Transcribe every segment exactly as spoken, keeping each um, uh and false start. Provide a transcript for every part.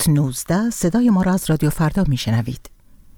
نوزده صدای ما را از رادیو فردا میشنوید.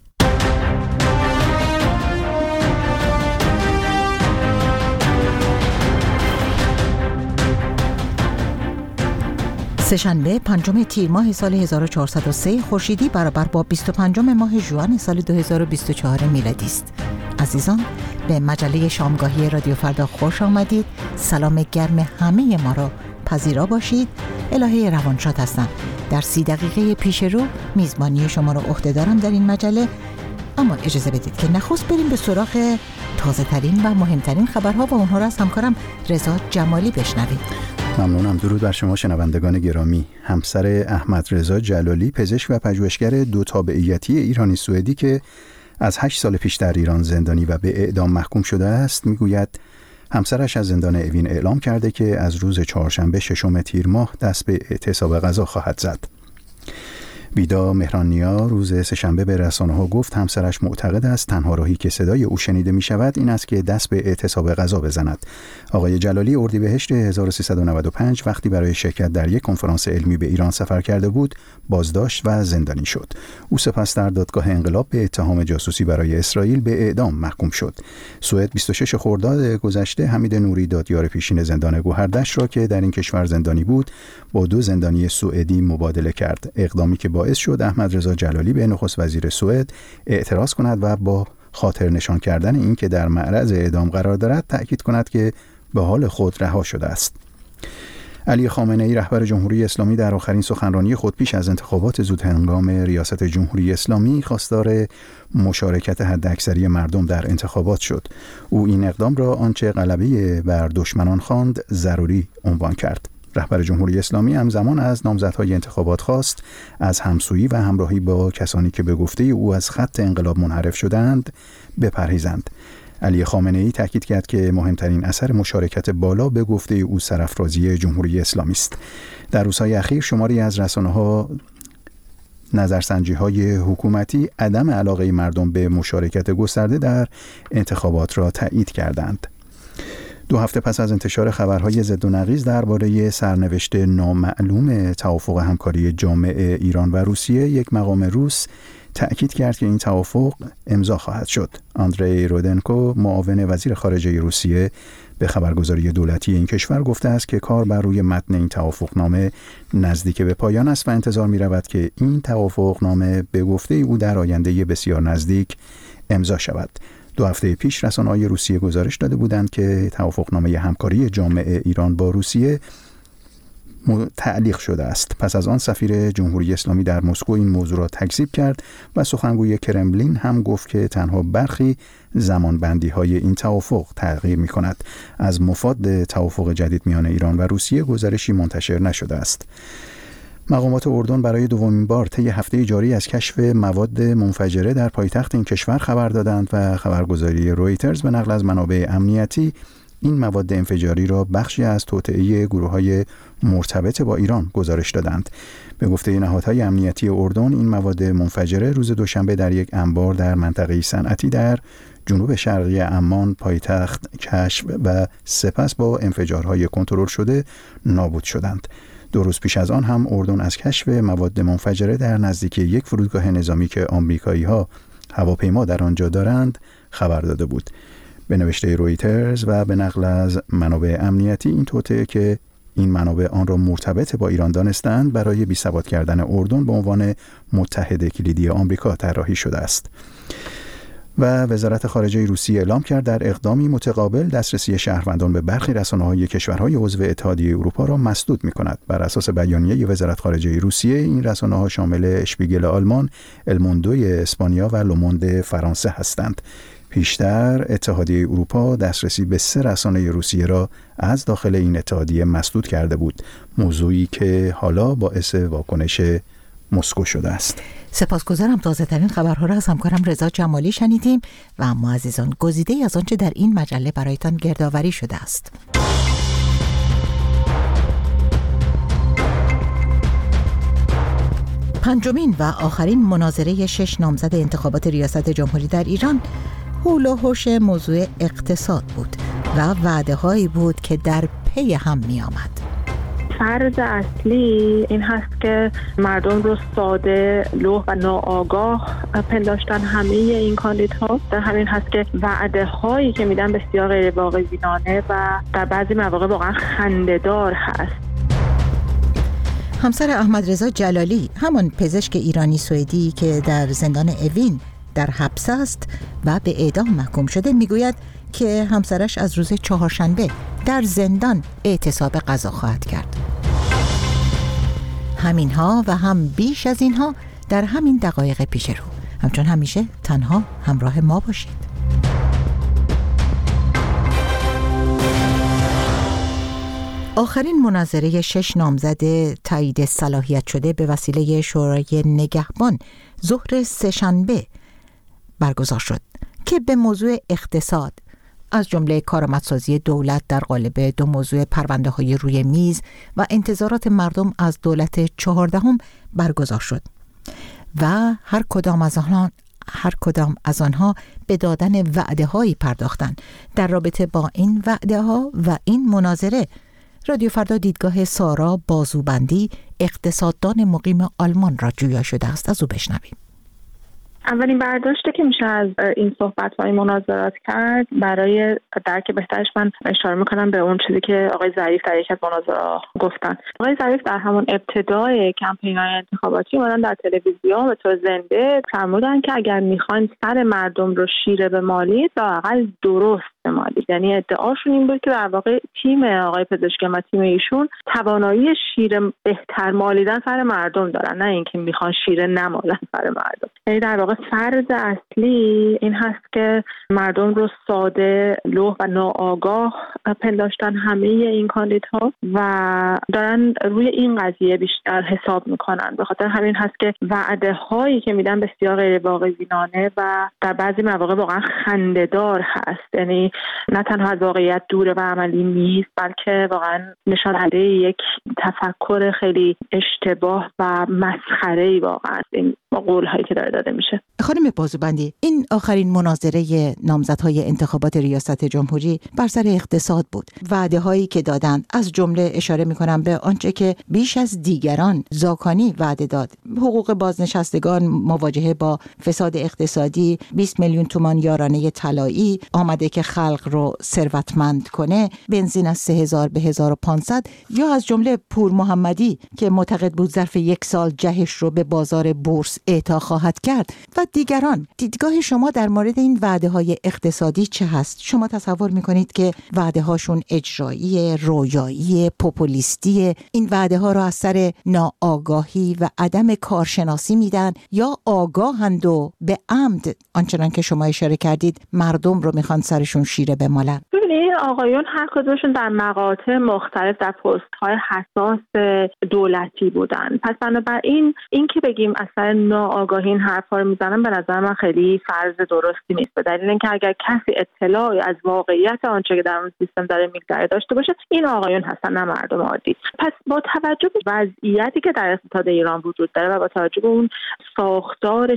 سه‌شنبه پنجم تیر ماه سال هزار و چهارصد و سه خورشیدی برابر با بیست و پنجم ماه ژوئن سال دو هزار و بیست و چهار میلادی است. عزیزان، به مجله شامگاهی رادیو فردا خوش آمدید. سلام گرم همه ما را پذیرا باشید. الهه روانشاد هستم. در سی دقیقه پیش رو میزبانی شما را عهده دارم در این مجله، اما اجازه بدید که نخست بریم به سراغ تازه ترین و مهمترین خبرها و اونها را از همکارم رضا جمالی بشنوید. ممنونم. درود بر شما شنوندگان گرامی. همسر احمد رضا جلالی، پزشک و پژوهشگر دو تابعیتی ایرانی سوئدی که از هشت سال پیش در ایران زندانی و به اعدام محکوم شده است، میگوید همسرش از زندان اوین اعلام کرده که از روز چهارشنبه ششم تیر ماه دست به اعتصاب غذا خواهد زد. ویدا مهرانیا روز سه‌شنبه به رسانه‌ها گفت همسرش معتقد است تنها راهی که صدای او شنیده می شود این است که دست به اعتصاب غذا بزند. آقای جلالی اردیبهشت هزار و سیصد و نود و پنج وقتی برای شرکت در یک کنفرانس علمی به ایران سفر کرده بود، بازداشت و زندانی شد. او سپس در دادگاه انقلاب به اتهام جاسوسی برای اسرائیل به اعدام محکوم شد. سوئد بیست و شش خرداد گذشته حمید نوری دادیار پیشین زندان گوهردش را که در این کشور زندانی بود با دو زندانی سوئدی مبادله کرد. اقدامی که باعث شد احمد رضا جلالی به نخست وزیر سوئد اعتراض کند و با خاطر نشان کردن این که در معرض اعدام قرار دارد تأکید کند که به حال خود رها شده است. علی خامنه‌ای رهبر جمهوری اسلامی در آخرین سخنرانی خود پیش از انتخابات زودهنگام ریاست جمهوری اسلامی خواستار مشارکت حداکثری مردم در انتخابات شد. او این اقدام را آنچه غلبه بر دشمنان خواند ضروری عنوان کرد. رهبر جمهوری اسلامی همزمان از نامزدهای انتخابات خواست از همسویی و همراهی با کسانی که به گفته او از خط انقلاب منحرف شدند بپرهیزند. علی خامنه‌ای تاکید کرد که مهمترین اثر مشارکت بالا به گفته او سرافرازی جمهوری اسلامی است. در روزهای اخیر شماری از رسانه‌ها نظرسنجی‌های حکومتی عدم علاقه مردم به مشارکت گسترده در انتخابات را تایید کردند. دو هفته پس از انتشار خبرهای ضد و نقیض درباره سرنوشت نامعلوم توافق همکاری جامع ایران و روسیه، یک مقام روس تأکید کرد که این توافق امضا خواهد شد. آندری رودنکو، معاون وزیر خارجه روسیه، به خبرگزاری دولتی این کشور گفته است که کار بر روی متن این توافقنامه نزدیک به پایان است و انتظار می رود که این توافقنامه به گفته او در آینده بسیار نزدیک امضا شود. دو هفته پیش رسانه‌های روسیه گزارش داده بودند که توافقنامه همکاری جامع ایران با روسیه تعلیق شده است. پس از آن سفیر جمهوری اسلامی در مسکو این موضوع را تکذیب کرد و سخنگوی کرملین هم گفت که تنها برخی زمانبندی‌های این توافق تغییر می‌کند. از مفاد توافق جدید میان ایران و روسیه گزارشی منتشر نشده است. مقامات اردن برای دومین بار طی هفته جاری از کشف مواد منفجره در پایتخت این کشور خبر دادند و خبرگزاری رویترز به نقل از منابع امنیتی این مواد انفجاری را بخشی از توطئه گروه‌های مرتبط با ایران گزارش دادند. به گفته نهادهای امنیتی اردن این مواد منفجره روز دوشنبه در یک انبار در منطقه صنعتی در جنوب شرقی عمان پایتخت کشف و سپس با انفجارهای کنترل شده نابود شدند. دو روز پیش از آن هم اردن از کشف مواد منفجره در نزدیکی یک فرودگاه نظامی که آمریکایی‌ها هواپیما در آنجا دارند خبر داده بود. به نوشته رویترز و به نقل از منابع امنیتی این توطئه که این منابع آن را مرتبط با ایران دانستند برای بی‌ثبات کردن اردن به عنوان متحد کلیدی آمریکا طراحی شده است. و وزارت خارجه روسیه اعلام کرد در اقدامی متقابل دسترسی شهروندان به برخی رسانه‌های کشورهای عضو اتحادیه اروپا را مسدود می‌کند. بر اساس بیانیه وزارت خارجه روسیه این رسانه‌ها شامل اشپیگل آلمان، الموندوی اسپانیا و لوموند فرانسه هستند. پیشتر اتحادیه اروپا دسترسی به سه رسانه روسیه را از داخل این اتحادیه مسدود کرده بود، موضوعی که حالا باعث واکنش مسکو شده است. سپاسگزارم. تازه ترین خبرها را از همکارم رضا جمالی شنیدیم و اما عزیزان گزیده از آنچه در این مجله برایتان گردآوری شده است. پنجمین و آخرین مناظره شش نامزد انتخابات ریاست جمهوری در ایران حول و حوش موضوع اقتصاد بود و وعده هایی بود که در پی هم می آمد. فرض اصلی این هست که مردم رو ساده، لوح و ناآگاه پنداشتن همه این کاندیدها. در همین هست که وعده هایی که میدن بسیار غیر واقع بینانه و در بعضی مواقع واقعا خنده‌دار هست. همسر احمد رضا جلالی، همان پزشک ایرانی سوئدی که در زندان اوین در حبس است و به اعدام محکوم شده، میگوید که همسرش از روز چهارشنبه در زندان اعتصاب غذا خواهد کرد. همینها و هم بیش از اینها در همین دقایق پیش رو. همچون همیشه تنها همراه ما باشید. آخرین مناظره شش نامزد تایید صلاحیت شده به وسیله شورای نگهبان ظهر سه‌شنبه برگزار شد که به موضوع اقتصاد از جمله کارآمدسازی دولت در قالب دو موضوع پرونده‌های روی میز و انتظارات مردم از دولت چهاردهم برگزار شد و هر کدام از آنها هر کدام از آنها به دادن وعده‌هایی پرداختند. در رابطه با این وعده‌ها و این مناظره، رادیو فردا دیدگاه سارا بازوبندی، اقتصاددان مقیم آلمان را جویا شده است. از او بشنویم. اولین برداشتی که میشه از این صحبت‌های مناظرات کرد، برای درک بهترش من اشاره میکنم به اون چیزی که آقای ظریف در یک از مناظرات گفتن. آقای ظریف در همون ابتدای کمپین‌های انتخاباتی اومدن در تلویزیون به طور زنده فرمودن که اگر میخواین سر مردم رو شیره بمالید، لااقل درست بمالید. یعنی ادعاشون این بود که در واقع تیم آقای پزشکی و تیم ایشون توانایی شیره بهتر مالیدن سر مردم دارن، نه اینکه میخوان شیره نمالن سر مردم. یعنی در واقع فرض اصلی این هست که مردم رو ساده، لوح و ناآگاه پنداشتن همه این کاندیدها و دارن روی این قضیه بیشتر حساب میکنن. به خاطر همین هست که وعده هایی که میدن بسیار غیر واقع بینانه و در بعضی مواقع واقعا خنده‌دار هست. یعنی نه تنها از واقعیت دوره و عملی نیست، بلکه واقعا نشان دهنده یک تفکر خیلی اشتباه و مسخره‌ای واقعا این قول‌هایی که داره داده میشه. خانم بازوبندی، این آخرین مناظره نامزدهای انتخابات ریاست جمهوری بر سر اقتصاد بود. وعده هایی که دادند، از جمله اشاره میکنم به آنچه که بیش از دیگران زاکانی وعده داد: حقوق بازنشستگان، مواجهه با فساد اقتصادی، بیست میلیون تومان یارانه طلایی، آمده که خلق رو ثروتمند کنه، بنزین از سه هزار به هزار و پانصد، یا از جمله پور محمدی که معتقد بود ظرف یک سال جهش رو به بازار بورس اعطا خواهد کرد و دیگران. دیدگاه شما در مورد این وعده های اقتصادی چه هست؟ شما تصور میکنید که وعده هاشون اجرایی، رویایی، پوپولیستی، این وعده ها را از سر ناآگاهی و عدم کارشناسی میدن، یا آگاهند و به عمد آنچنان که شما اشاره کردید مردم رو میخوان سرشون شیره بمالن؟ ببینید آقایون هر کدومشون در مقاطع مختلف در پست‌های حساس دولتی بودن. پس بنابراین این که بگیم اصلا ناآگاهی این حرفا رو میزنن به نظر من خیلی فرض درستی نیست، به دلیل اینکه اگر کسی اطلاعی از واقعیت آنچه که در اون سیستم داره میگذره داشته باشه، این آقایون هستن، نه مردم عادی. پس با توجه به وضعیتی که در اقتصاد ایران وجود داره و با توجه به اون ساختار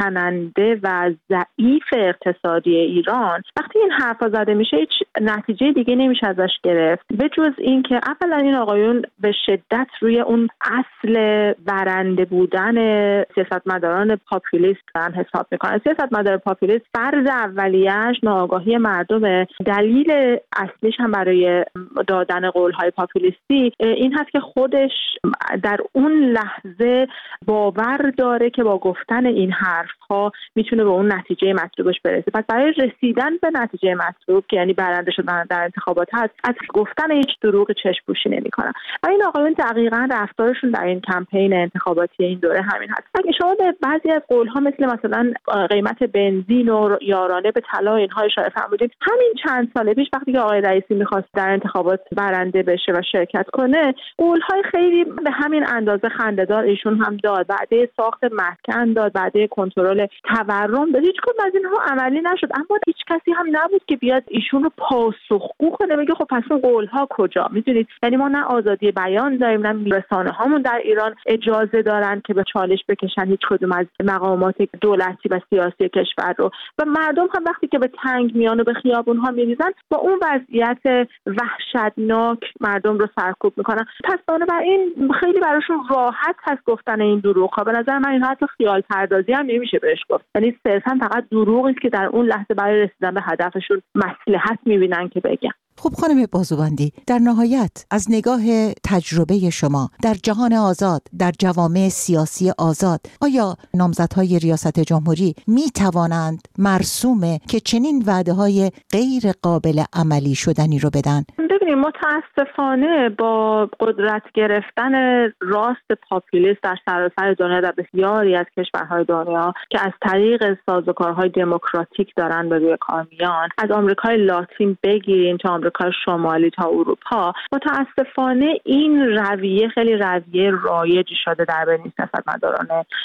شکننده و ضعیف اقتصادی ایران، وقتی این حرفا زده میشه هیچ نتیجه دیگه نمیشه ازش گرفت به جز اینکه اولا این آقایون به شدت روی اون اصل برنده بودن سیاستمداران پاپولیست دارن حساب میکنن. سیاستمدار پاپولیست فرض اولیه‌اش ناآگاهی مردمه. دلیل اصلیش هم برای دادن قول‌های پاپولیستی این هست که خودش در اون لحظه باور داره که با گفتن این حرف‌ها میتونه به اون نتیجه مطلوبش برسه. پس برای رسیدن به نتیجه مطلوب که یعنی برنده شدن در انتخابات هست، از گفتن هیچ دروغ چشم پوشی نمی‌کنن. و این آقایون دقیقاً رفتارشون در این کمپین انتخاباتی این دوره همین هست. اگه شما به بعضی از قول‌ها مثل مثلا قیمت بنزین و یارانه به طلا اینها اشاره فرمودید، همین چند سال پیش وقتی که آقای رئیسی می‌خواست در انتخابات برنده بشه و شرکت کنه، قول‌های خیلی به همین اندازه خنده‌دار ایشون هم داد. وعده ساخت مسکن داد، وعده کنترل تورم داد. هیچ کدوم از اینها عملی نشد، اما هیچ کسی هم نبود که بیاد ایشون رو پاسخگو کنه، بگه خب پس اون قول‌ها کجا؟ می‌دونید یعنی ما نه آزادی بیان داریم، نه رسانه‌هامون در ایران اجازه دارن که به چالش بکشن هیچ هیچ کدوم از مقامات دولتی و سیاسی کشور رو و مردم هم وقتی که به تنگ میان و به خیابون‌ها میریزن با اون وضعیت وحشتناک مردم رو سرکوب میکنن. پس بنابراین خیلی براشون راحت هست گفتن این دروغ‌ها. به نظر من این حتی خیال پردازی هم نمیشه بهش گفت، یعنی صرفا فقط دروغی است که در اون لحظه برای رسیدن به هدفشون مصلحت میبینن که بگن. خب خانم بازوبندی، در نهایت از نگاه تجربه شما در جهان آزاد، در جوامع سیاسی آزاد، آیا نامزدهای ریاست جمهوری می توانند مرسومه که چنین وعده‌های غیر قابل عملی شدنی رو بدن؟ ببینید متاسفانه با قدرت گرفتن راست پاپولیست در سراسر دنیا در بسیاری از کشورهای دنیا که از طریق سازوکارهای دموکراتیک دارن به روی کار میان، از آمریکای لاتین بگیریم تا آمریکای شمالی تا اروپا، متاسفانه این رویه خیلی رویه رایجی شده در بین سیاستمداران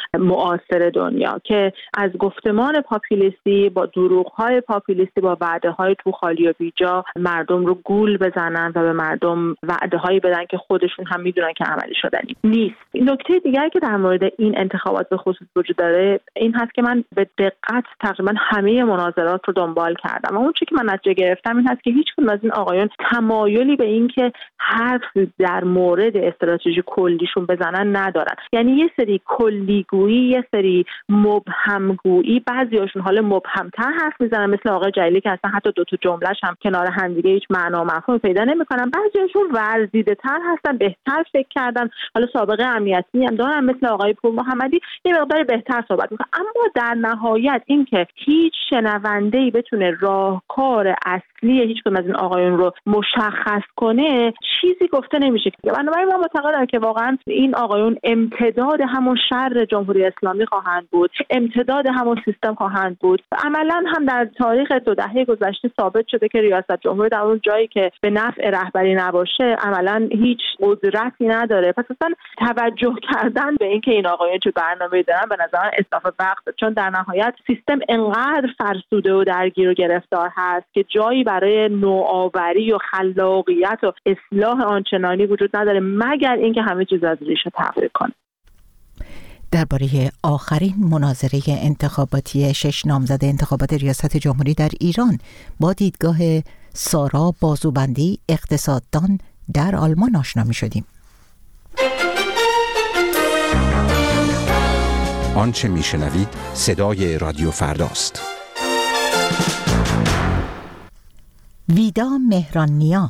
معاصر دنیا که از گفتمان پاپولیستی با دروغ‌های پاپولیستی با وعده‌های توخالی و بیجا مردم رو گول بزنن و به مردم وعده‌هایی بدن که خودشون هم میدونن که عملی شدنی نیست. نکته دیگری که در مورد این انتخابات به خصوص وجود داره این هست که من به دقت تقریبا همه مناظرات رو دنبال کردم و اون چیزی که من نتیجه گرفتم این هست که هیچ کدوم از این آقایون تمایلی به این که حرف در مورد استراتژی کلیشون بزنن ندارن. یعنی یه سری کلیگویی، یه سری مبهمگویی، بعضیاشون حالا مبهمتر حرف میزنن مثل آقای جلیلی که اصلا حتی دو تا جملهش هم کنار هم دیگه هیچ معنا و مفهوم پیدا نمیکنن. بعضیاشون ورزیده‌تر هستن، بهتر فکر کردن، حالا سابقه امنیتی هم دارن مثل آقای پور محمدی، یه مقدار بهتر صحبت میکنن. اما در نهایت این که هیچ شنونده‌ای بتونه راهکار اصلی هیچ کدوم از این آقایون رو مشخص کنه چیزی گفته نمیشه. بنابراین من معتقدم که واقعا این آقایون امتداد همون شر جمهوری اسلامی خواهند بود، امتداد همون سیستم خواهند بود. عملا هم در تاریخ دو دهه گذشته ثابت شده که ریاست جمهوری در اون جایی که به نفع رهبری نباشه عملا هیچ قدرتی نداره. پس اصلا توجه کردن به اینکه این آقایون چه برنامه‌ای دارن به نظر من اسراف وقت، چون در نهایت سیستم انقدر فرسوده و درگیر و گرفتار هست که جایی برای نوآوری و خلاقیت و اصلاح آنچنانی وجود نداره مگر اینکه همه چیز از ریشه تغییر کنه. درباره آخرین مناظره انتخاباتی شش نامزد انتخابات ریاست جمهوری در ایران با دیدگاه سارا بازوبندی، اقتصاددان در آلمان آشنا می‌شدیم. آنچه میشنوید صدای رادیو فرداست. ویدا مهران‌نیا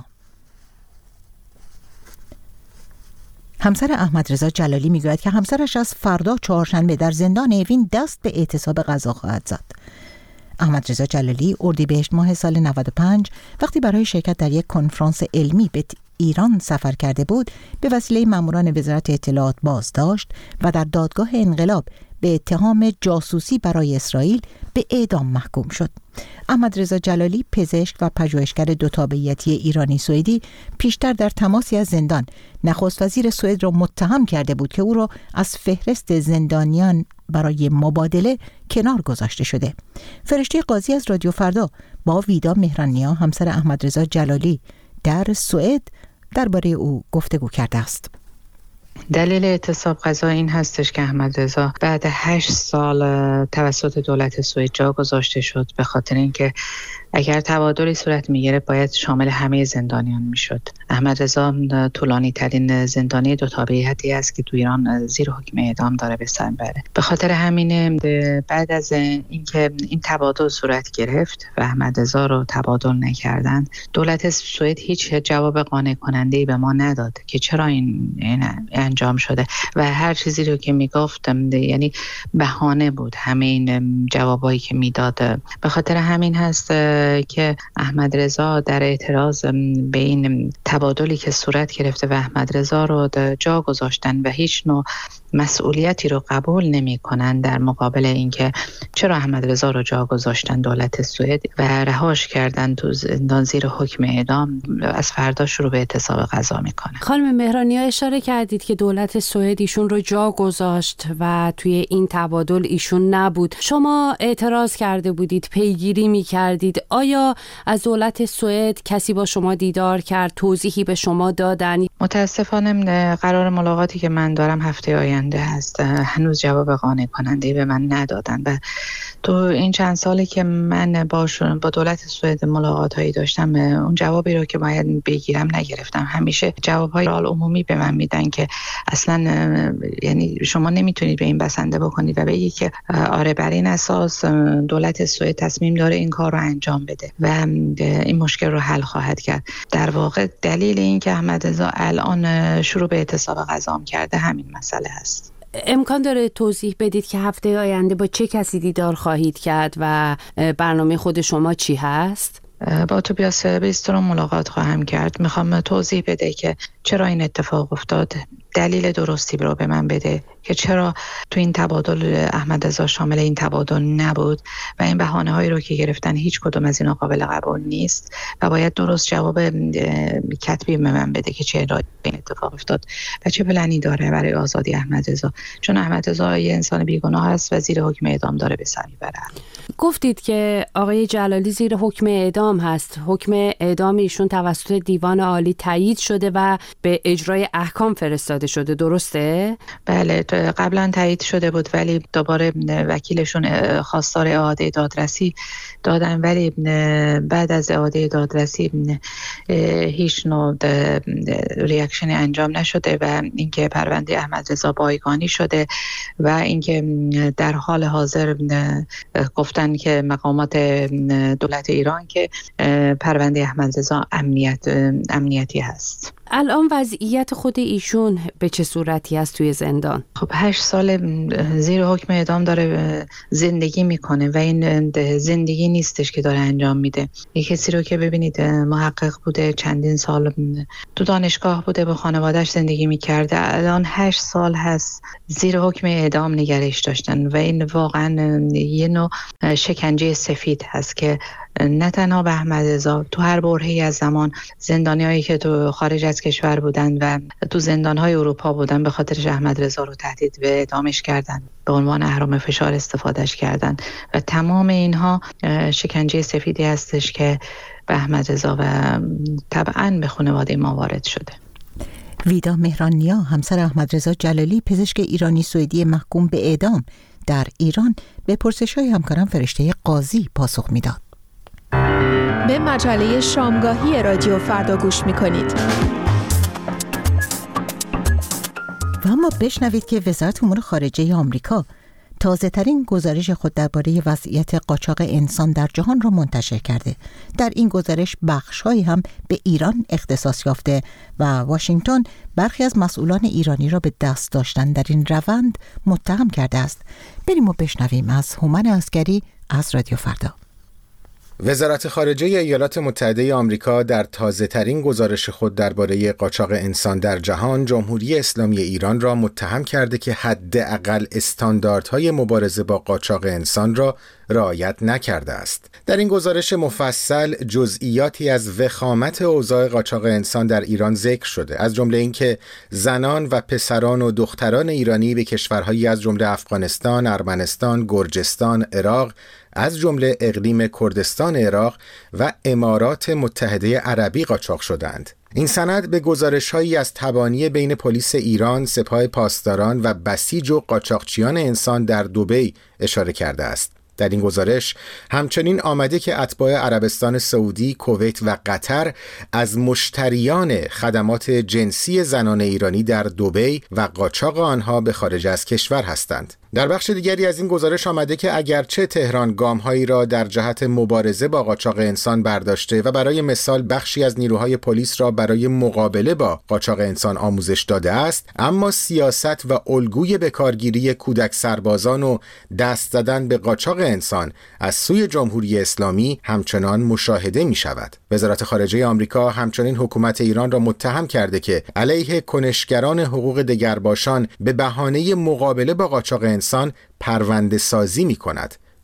همسر احمد رضا جلالی میگوید که همسرش از فردا چهارشنبه در زندان اوین دست به اعتصاب غذا خواهد زد. احمد رضا جلالی اردیبهشت ماه سال نود و پنج وقتی برای شرکت در یک کنفرانس علمی به ایران سفر کرده بود به وسیله ماموران وزارت اطلاعات بازداشت و در دادگاه انقلاب به اتهام جاسوسی برای اسرائیل به اعدام محکوم شد. احمد رضا جلالی پزشک و پژوهشگر دو تابعیتی ایرانی سوئدی پیشتر در تماسی از زندان نخست وزیر سوئد را متهم کرده بود که او را از فهرست زندانیان برای مبادله کنار گذاشته شده. فرشته قاضی از رادیو فردا با ویدا مهران‌نیا همسر احمد رضا جلالی در سوئد درباره او گفتگو کرده است. دلیل اعتصاب غذا این هستش که احمد رضا بعد هشت سال توسط دولت سوئد جا گذاشته شد به خاطر اینکه اگر تبادلی صورت میگیره باید شامل همه زندانیان میشد. احمد رضا طولانی ترین زندانی دو تابعیتی است که تو ایران زیر حکم اعدام داره به سر بره. به خاطر همین بعد از اینکه این تبادل صورت گرفت و احمد رضا رو تبادل نکردن، دولت سوئد هیچ جواب قانع کننده‌ای به ما نداد که چرا این, این انجام شده و هر چیزی رو که میگفتم یعنی بهانه بود همه این جوابایی که میداد. به خاطر همین هست که احمد رضا در اعتراض به این تبادلی که صورت گرفته و احمد رضا رو جا گذاشتن و هیچ نوع مسئولیتی رو قبول نمی کنن در مقابل اینکه چرا احمد رضا رو جا گذاشتن دولت سوئد و رهاش کردن تو زندان زیر حکم اعدام، از فردا شروع به اعتصاب غذا میکنه. خانم مهران‌نیا اشاره کردید که دولت سوئد ایشون رو جا گذاشت و توی این تبادل ایشون نبود. شما اعتراض کرده بودید، پیگیری میکردید آیا از دولت سوئد کسی با شما دیدار کرد، توضیحی به شما دادن؟ متاسفانه قرار ملاقاتی که من دارم هفته آینده هست، هنوز جواب قانع کننده به من ندادن و تو این چند سالی که من باشون با دولت سوئد ملاقات هایی داشتم، اون جوابی رو که باید بگیرم نگرفتم. همیشه جواب های عمومی به من میدن که اصلا یعنی شما نمیتونید به این بسنده بکنید و بگید که آره بر این اساس دولت سوئد تصمیم داره این کار رو انجام بده و این مشکل رو حل خواهد کرد. در واقع دلیل این که احمد رضا الان شروع به اعتصاب غذام کرده همین مسئله است. امکان داره توضیح بدید که هفته آینده با چه کسی دیدار خواهید کرد و برنامه خود شما چی هست؟ با توبیاس بیستون ملاقات خواهم کرد. میخوام توضیح بده که چرا این اتفاق افتاد، دلیل درستی رو به من بده که چرا تو این تبادل احمد رضا شامل این تبادل نبود و این بهانه هایی رو که گرفتن هیچ کدوم از اینا قابل قبول نیست و باید درست جواب کتبی به من بده که چرا این اتفاق افتاد و چه پلنی داره برای آزادی احمد رضا، چون احمد رضا یه انسان بیگناه است و زیر حکم اعدام داره به سر میبره. گفتید که آقای جلالی زیر حکم اعدام هست. حکم اعدام ایشون توسط دیوان عالی تایید شده و به اجرای احکام فرستاده شده، درسته؟ بله، قبلا تایید شده بود ولی دوباره وکیلشون خواستار اعاده دادرسی دادن، ولی بعد از اعاده دادرسی هیچ نوع ریاکشنی انجام نشده و اینکه پرونده احمد رضا بایگانی شده و اینکه در حال حاضر گفتن که مقامات دولت ایران که پرونده احمد رضا امنیت امنیتی هست. الان وضعیت خود ایشون به چه صورتی است توی زندان؟ خب هشت سال زیر حکم اعدام داره زندگی میکنه و این زندگی نیستش که داره انجام میده. یک کسی رو که ببینید محقق بوده، چندین سال تو دانشگاه بوده، با خانوادهش زندگی میکرده، الان هشت سال هست زیر حکم اعدام نگرش داشتن و این واقعا یه نوع شکنجه سفید هست که نه تنها به احمد رضا، تو هر برهه‌ای از زمان زندانیایی که تو خارج از کشور بودن و تو زندان‌های اروپا بودن به خاطرش احمد رضا رو تهدید به اعدامش کردن، به عنوان اهرم فشار استفادهش کردن و تمام اینها شکنجه سفیدی هستش که به احمد رضا و طبعاً به خانواده ما وارد شده. ویدا مهرانیا، همسر احمد رضا جلالی، پزشک ایرانی سوئدی محکوم به اعدام در ایران، به پرسش‌های همکارم فرشته قاضی پاسخ میداد. به مجله شامگاهی رادیو فردا گوش میکنید. و اما بشنوید که وزارت امور خارجه آمریکا تازه ترین گزارش خود درباره وضعیت قاچاق انسان در جهان را منتشر کرده. در این گزارش بخش‌هایی هم به ایران اختصاص یافته و واشنگتن برخی از مسئولان ایرانی را به دست داشتن در این روند متهم کرده است. بریم و بشنویم از هومن عسکری از رادیو فردا. وزارت خارجه ایالات متحده آمریکا در تازه‌ترین گزارش خود درباره قاچاق انسان در جهان، جمهوری اسلامی ایران را متهم کرده که حداقل استانداردهای مبارزه با قاچاق انسان را رعایت نکرده است. در این گزارش مفصل جزئیاتی از وخامت اوضاع قاچاق انسان در ایران ذکر شده، از جمله اینکه زنان و پسران و دختران ایرانی به کشورهایی از جمله افغانستان، ارمنستان، گرجستان، عراق، از جمله اقلیم کردستان عراق و امارات متحده عربی قاچاق شدند. این سند به گزارش‌هایی از تبانی بین پلیس ایران، سپاه پاسداران و بسیج و قاچاقچیان انسان در دبی اشاره کرده است. در این گزارش همچنین آمده که اتباع عربستان سعودی، کویت و قطر از مشتریان خدمات جنسی زنان ایرانی در دبی و قاچاق آنها به خارج از کشور هستند. در بخش دیگری از این گزارش آمده که اگرچه تهران گام‌هایی را در جهت مبارزه با قاچاق انسان برداشته و برای مثال بخشی از نیروهای پلیس را برای مقابله با قاچاق انسان آموزش داده است، اما سیاست و الگوی بکارگیری کودک سربازان و دست زدن به قاچاق انسان از سوی جمهوری اسلامی همچنان مشاهده می شود. وزارت خارجه آمریکا همچنین حکومت ایران را متهم کرده که علیه کنشگران حقوق دگرباشان به بهانه مقابله با قاچاق انسان پرونده سازی می کند.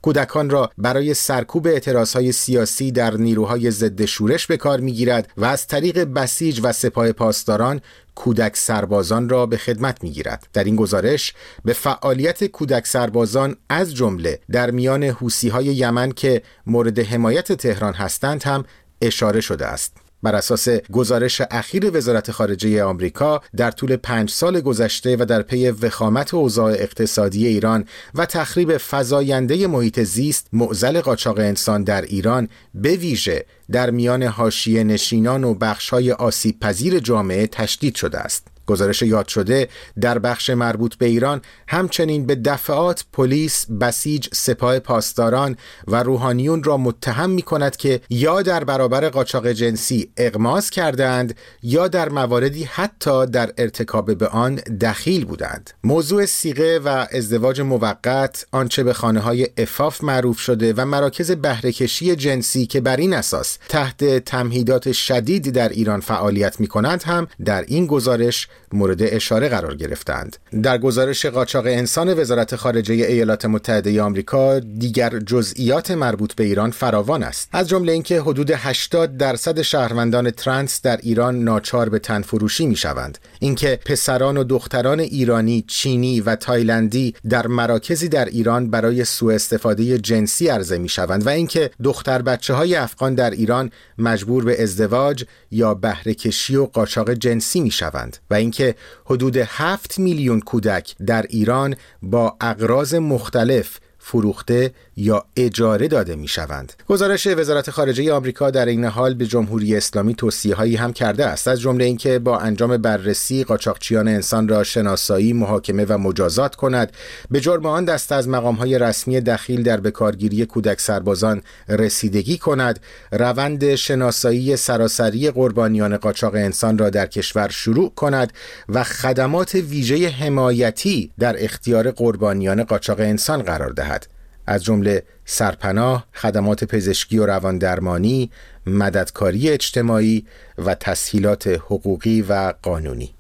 کودکان را برای سرکوب اعتراضهای سیاسی در نیروهای ضد شورش به کار می‌گیرد و از طریق بسیج و سپاه پاسداران کودک سربازان را به خدمت می‌گیرد. در این گزارش به فعالیت کودک سربازان از جمله در میان حوثی‌های یمن که مورد حمایت تهران هستند هم اشاره شده است. بر اساس گزارش اخیر وزارت خارجه آمریکا در طول پنج سال گذشته و در پی وخامت اوضاع اقتصادی ایران و تخریب فزاینده محیط زیست، معضل قاچاق انسان در ایران به ویژه در میان حاشیه نشینان و بخش‌های آسیب پذیر جامعه تشدید شده است. گزارش یاد شده در بخش مربوط به ایران همچنین به دفعات پلیس، بسیج، سپاه پاسداران و روحانیون را متهم می کند که یا در برابر قاچاق جنسی اغماس کردند یا در مواردی حتی در ارتکاب به آن دخیل بودند. موضوع صیغه و ازدواج موقت، آنچه به خانه‌های عفاف معروف شده و مراکز بهره‌کشی جنسی که بر این اساس تحت تمهیدات شدید در ایران فعالیت می کنند هم در این گزارش مورد اشاره قرار گرفتند. در گزارش قاچاق انسان وزارت خارجه ایالات متحده آمریکا دیگر جزئیات مربوط به ایران فراوان است، از جمله اینکه حدود هشتاد درصد شهروندان ترنس در ایران ناچار به تن فروشی می‌شوند، اینکه پسران و دختران ایرانی، چینی و تایلندی در مراکزی در ایران برای سوء استفاده جنسی عرضه می‌شوند و اینکه دختر بچه‌های افغان در ایران مجبور به ازدواج یا بهره کشی و قاچاق جنسی می‌شوند و اینکه حدود هفت میلیون کودک در ایران با اغراض مختلف فروخته یا اجاره داده می شوند. گزارش وزارت خارجه آمریکا در این حال به جمهوری اسلامی توصیه‌هایی هم کرده است، از جمله اینکه با انجام بررسی قاچاقچیان انسان را شناسایی، محاکمه و مجازات کند، به جرم آن دست از مقام‌های رسمی دخیل در بکارگیری کودک سربازان رسیدگی کند، روند شناسایی سراسری قربانیان قاچاق انسان را در کشور شروع کند و خدمات ویژه حمایتی در اختیار قربانیان قاچاق انسان قرار دهد، از جمله سرپناه، خدمات پزشکی و رواندرمانی، مددکاری اجتماعی و تسهیلات حقوقی و قانونی.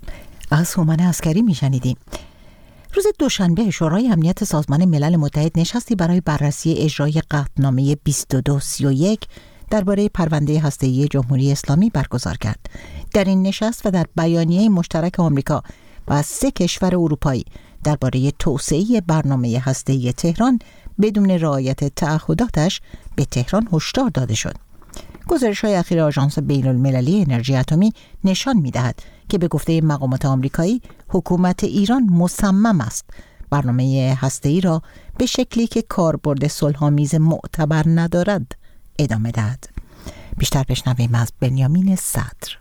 از هومن عسکری میشنیدیم. روز دوشنبه شورای امنیت سازمان ملل متحد نشستی برای بررسی اجرای قطعنامه بیست و دو سی و یک درباره پرونده هسته‌ای جمهوری اسلامی برگزار کرد. در این نشست و در بیانیه مشترک آمریکا و سه کشور اروپایی درباره توسعه برنامه هسته‌ای تهران بدون رعایت تعهداتش به تهران هشدار داده شد. گزارش‌های اخیر آژانس بین‌المللی انرژی اتمی نشان می‌دهد که به گفته مقامات آمریکایی حکومت ایران مصمم است برنامه هسته‌ای را به شکلی که کاربرد صلح‌آمیز معتبر ندارد ادامه دهد. بیشتر بشنویم از بنیامین صدر.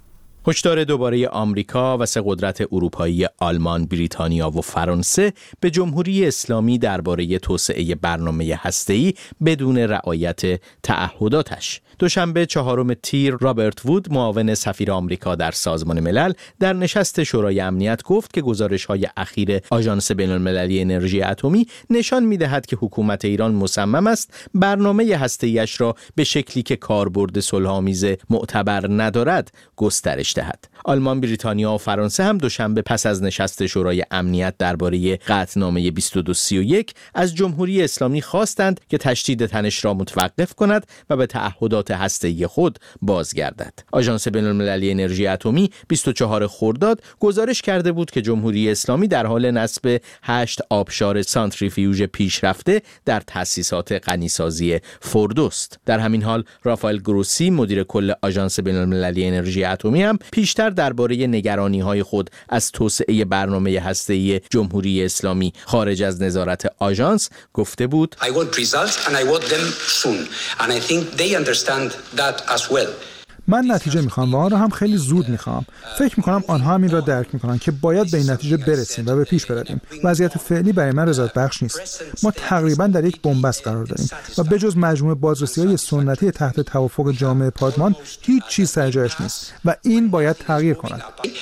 هشدار دوباره آمریکا و سه قدرت اروپایی آلمان، بریتانیا و فرانسه به جمهوری اسلامی درباره توسعه برنامه هسته‌ای بدون رعایت تعهداتش. دوشنبه چهارم تیر رابرت وود، معاون سفیر آمریکا در سازمان ملل، در نشست شورای امنیت گفت که گزارش‌های اخیر آژانس بین‌المللی انرژی اتمی نشان می‌دهد که حکومت ایران مصمم است برنامه هسته‌ایش را به شکلی که کاربرد صلح‌آمیز معتبر ندارد گسترش دهد. آلمان، بریتانیا و فرانسه هم دوشنبه پس از نشست شورای امنیت درباره قطعنامه بیست و دو سی و یک از جمهوری اسلامی خواستند که تشدید تنش را متوقف کند و به تعهدات هسته‌ای خود بازگردد. آژانس بین‌المللی انرژی اتمی بیست و چهارم خرداد گزارش کرده بود که جمهوری اسلامی در حال نصب هشت آبشار سانتریفیوژ پیشرفته در تأسیسات غنیسازی فردوست. در همین حال رافائل گروسی، مدیر کل آژانس بین‌المللی انرژی اتمی، هم پیشتر درباره نگرانی‌های خود از توسعه برنامه هسته‌ای جمهوری اسلامی خارج از نظارت آژانس گفته بود: I want results and I want them soon and I think they understand that as well. من نتیجه میخوام و آن را هم خیلی زود میخوام. فکر میکنم آنها هم این را درک میکنن که باید به این نتیجه برسیم و به پیش برویم. وضعیت فعلی برای من رضایت بخش نیست. ما تقریبا در یک بنبست قرار داریم و به جز مجموعه بازرسی‌های سنتی تحت توافق جامعه پادمان هیچ چیز سر جایش نیست و این باید تغییر کند.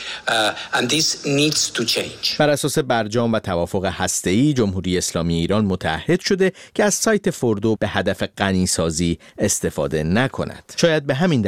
بر اساس برجام و توافق هسته‌ای، جمهوری اسلامی ایران متعهد شده که از سایت فردو به هدف غنیسازی استفاده نکند. شاید به همین دلیل است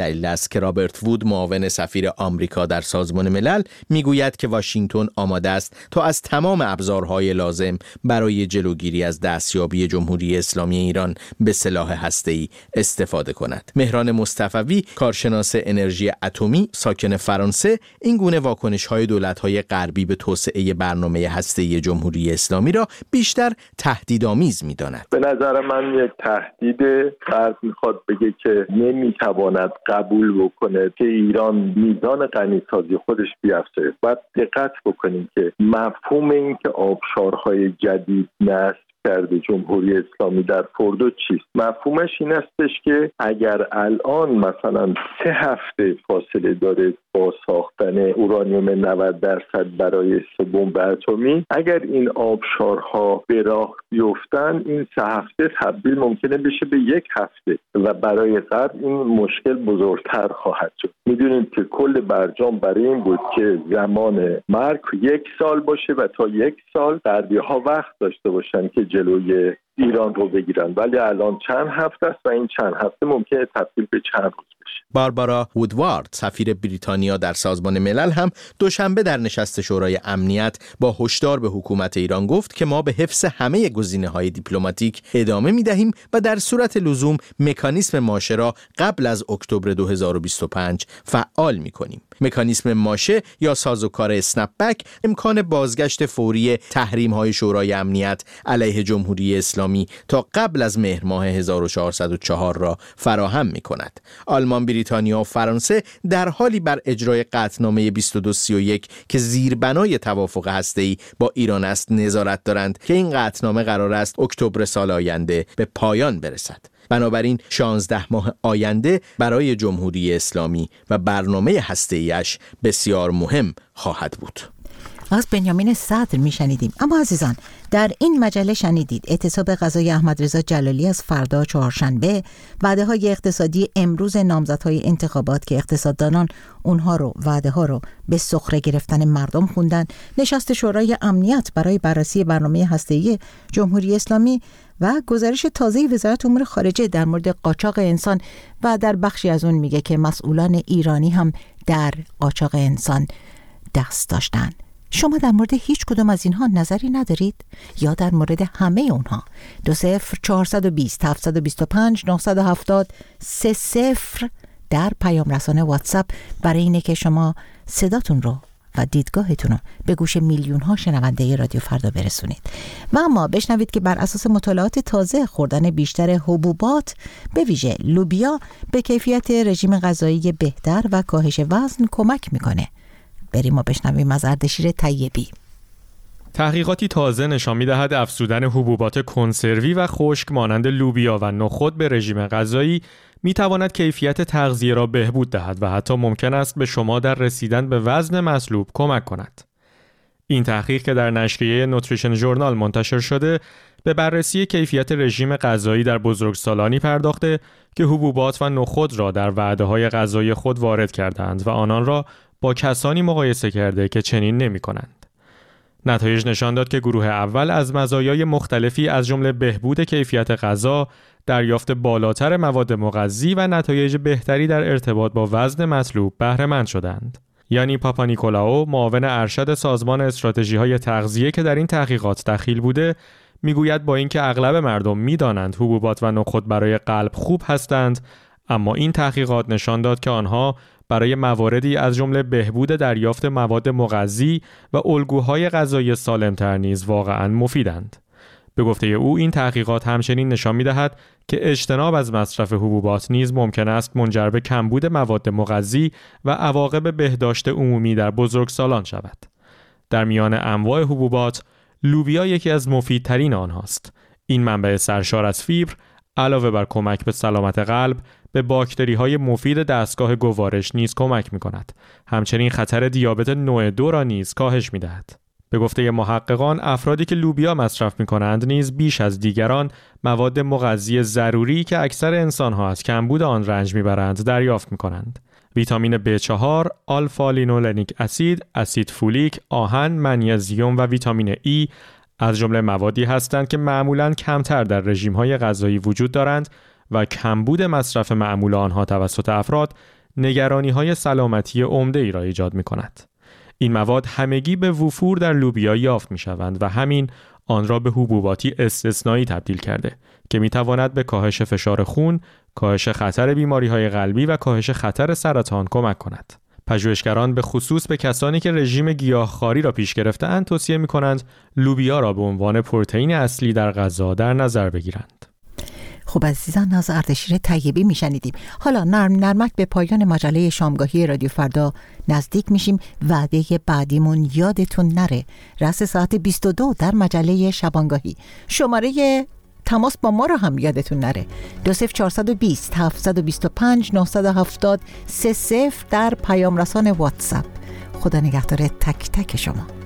که رابرت وود معاون سفیر آمریکا در سازمان ملل میگوید که واشنگتن آماده است تا از تمام ابزارهای لازم برای جلوگیری از دستیابی جمهوری اسلامی ایران به سلاح هسته‌ای استفاده کند. مهران مصطفوی، کارشناس انرژی اتمی ساکن فرانسه، این گونه واکنش‌های دولت‌های غربی به توسعه برنامه هسته‌ای جمهوری اسلامی را بیشتر تهدیدآمیز می‌داند. به نظر من یک تهدید غرب می‌خواد بگه که نمی‌تواند قبول بکنه که ایران میزان غنیسازی خودش بیافزاید. باید دقت بکنیم که مفهوم این که آبشارهای جدید نصب کرده جمهوری اسلامی در فردو چیست؟ مفهومش این استش که اگر الان مثلا سه هفته فاصله داره با ساختن اورانیوم نود درصد برای سه بمب اتمی، اگر این آبشارها به راه بیفتن این سه هفته تبدیل ممکنه بشه به یک هفته و برای غرب این مشکل بزرگتر خواهد شد. میدونیم که کل برجام برای این بود که زمان مرگ یک سال باشه و تا یک سال غربی‌ها وقت داشته باشن که جلوی ایران رو بگیرن، ولی الان چند هفته است و این چند هفته ممکنه تبدیل به چند روز بشه. باربارا وودوارد، سفیر بریتانیا در سازمان ملل، هم دوشنبه در نشست شورای امنیت با هشدار به حکومت ایران گفت که ما به حفظ همه گزینه‌های دیپلماتیک ادامه می‌دهیم و در صورت لزوم مکانیسم ماشه را قبل از اکتبر دو هزار و بیست و پنج فعال می‌کنیم. مکانیسم ماشه یا سازوکار اسنپ بک امکان بازگشت فوری تحریم‌های شورای امنیت علیه جمهوری اسلامی تا قبل از مهر ماه هزار و چهارصد و چهار را فراهم می‌کند. آلمان، بریتانیا و فرانسه در حالی بر اجرای قطعنامه بیست و دو سی و یک که زیربنای توافق هسته‌ای با ایران است نظارت دارند که این قطعنامه قرار است اکتبر سال آینده به پایان برسد. بنابراین شانزده ماه آینده برای جمهوری اسلامی و برنامه هسته‌ایش بسیار مهم خواهد بود. از بنیامین صدر می شنیدیم. اما عزیزان، در این مجله شنیدید اعتصاب غذای احمد رضا جلالی از فردا چهارشنبه، وعده های اقتصادی امروز نامزدهای انتخابات که اقتصاددانان اونها رو وعده ها رو به سخره گرفتن مردم خوندن، نشست شورای امنیت برای بررسی برنامه هسته‌ای جمهوری اسلامی و گزارش تازه وزارت امور خارجه در مورد قاچاق انسان و در بخشی از اون میگه که مسئولان ایرانی هم در قاچاق انسان دست داشتن. شما در مورد هیچ کدوم از اینها نظری ندارید یا در مورد همه اونها؟ دو صفر چهارصد و بیست هفتصد و بیست و پنج نهصد و هفتاد سه صفر در پیام رسانه واتساپ برای اینه که شما صداتون رو و دیدگاهتون رو به گوش میلیون ها شنونده رادیو فردا برسونید. و اما بشنوید که بر اساس مطالعات تازه خوردن بیشتر حبوبات به ویژه لوبیا به کیفیت رژیم غذایی بهتر و کاهش وزن کمک میکنه. بریم و بشنویم از اردشیر طیبی. تحقیقاتی تازه نشان می‌دهد افزودن حبوبات کنسروی و خشک مانند لوبیا و نخود به رژیم غذایی می‌تواند کیفیت تغذیه را بهبود دهد و حتی ممکن است به شما در رسیدن به وزن مطلوب کمک کند. این تحقیق که در نشریه نوتریشن ژورنال منتشر شده، به بررسی کیفیت رژیم غذایی در بزرگسالانی پرداخته که حبوبات و نخود را در وعده‌های غذایی خود وارد کردند و آنان را با کسانی مقایسه کرده که چنین نمی‌کنند. نتایج نشان داد که گروه اول از مزایای مختلفی از جمله بهبود کیفیت غذا، دریافت بالاتر مواد مغذی و نتایج بهتری در ارتباط با وزن مطلوب بهره مند شدند. یعنی پاپانیکولاو، معاون ارشد سازمان استراتژی‌های تغذیه که در این تحقیقات دخیل بوده، میگوید با اینکه اغلب مردم می‌دانند حبوبات و نخود برای قلب خوب هستند، اما این تحقیقات نشان داد که آنها برای مواردی از جمله بهبود دریافت مواد مغذی و الگوهای غذایی سالم‌تر نیز واقعاً مفیدند. به گفته او این تحقیقات همچنین نشان می‌دهد که اجتناب از مصرف حبوبات نیز ممکن است منجر به کمبود مواد مغذی و عواقب بهداشت عمومی در بزرگسالان شود. در میان انواع حبوبات، لوبیا یکی از مفیدترین آنهاست. این منبع سرشار از فیبر علاوه بر کمک به سلامت قلب، به باکتری‌های مفید دستگاه گوارش نیز کمک می‌کند. همچنین خطر دیابت نوع دو را نیز کاهش می‌دهد. به گفته محققان، افرادی که لوبیا مصرف می‌کنند نیز بیش از دیگران مواد مغذی ضروری که اکثر انسان‌ها از کمبود آن رنج می‌برند دریافت می‌کنند. ویتامین بی چهار، آلفا لینولنیک اسید، اسید فولیک، آهن، منیزیم و ویتامین ای از جمله موادی هستند که معمولاً کمتر در رژیم‌های غذایی وجود دارند و کمبود مصرف معمول آنها توسط افراد نگرانی‌های سلامتی عمده‌ای را ایجاد می‌کند. این مواد همگی به وفور در لوبیا یافت می‌شوند و همین آن را به حبوباتی استثنایی تبدیل کرده که می‌تواند به کاهش فشار خون، کاهش خطر بیماری‌های قلبی و کاهش خطر سرطان کمک کند. پژوهشگران به خصوص به کسانی که رژیم گیاهخواری را پیش گرفته‌اند توصیه می‌کنند لوبیا را به عنوان پروتئین اصلی در غذا در نظر بگیرند. خب عزیزان، ناز اردشیر طیبی میشنیدیم. حالا نرم نرمک به پایان مجله شامگاهی رادیو فردا نزدیک میشیم. وعده بعدیمون یادتون نره، رأس ساعت بیست و دو در مجله شبانگاهی. شماره تماس با ما رو هم یادتون نره، دو صفر چهارصد و بیست هفتصد و بیست و پنج نهصد و هفتاد سه صفر در پیام رسان واتساپ. خدا نگهدار تک تک شما.